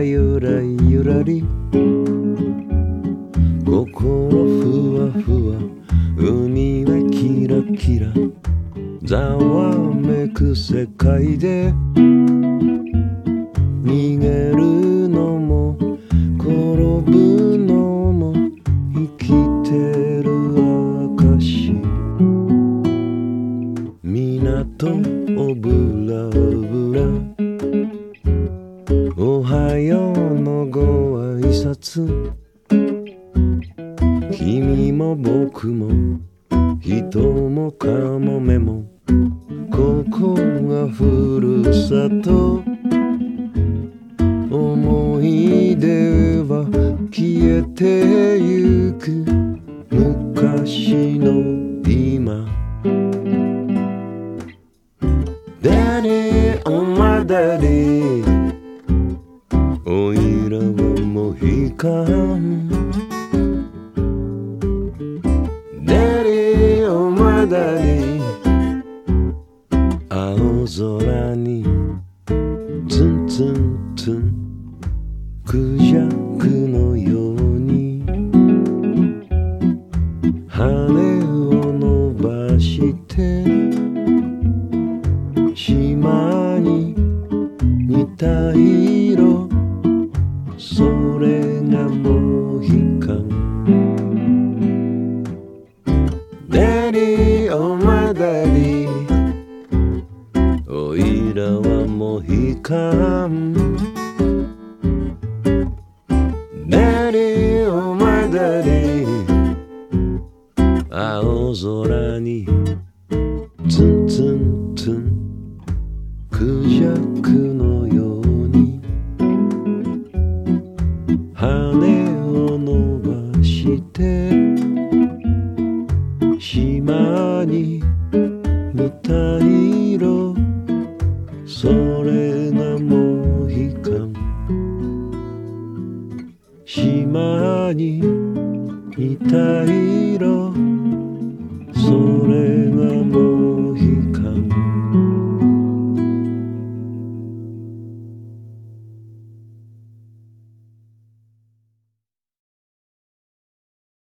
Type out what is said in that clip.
ゆらゆらり心ふわふわ海はキラキラざわめく世界で逃げるのも転ぶのも生きてる証港をぶらぶらおはようのご挨拶君も僕も人もカモメもここがふるさと思い出は消えてゆく昔の今Daddy, oh my daddy おいらはモヒカン Daddy, oh my daddy 青空にツンツンツンクジャクのように羽を伸ばして島に似た色それがモヒカン Daddy, oh my daddy おいらはモヒカン Daddy, oh my daddy 青空にツンツンツンクジャクのように羽を伸ばして島に似た色それがモヒカン島に似た色